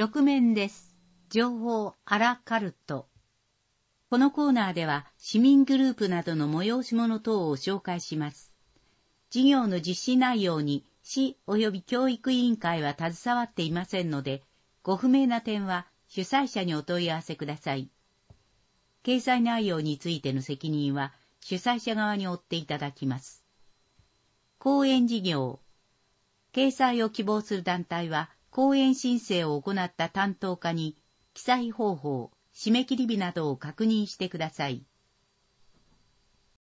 6面です。情報アラカルト。このコーナーでは市民グループなどの催し物等を紹介します。事業の実施内容に市及び教育委員会は携わっていませんので、ご不明な点は主催者にお問い合わせください。掲載内容についての責任は主催者側に負っていただきます。講演事業。掲載を希望する団体は、講演申請を行った担当課に、記載方法、締め切り日などを確認してください。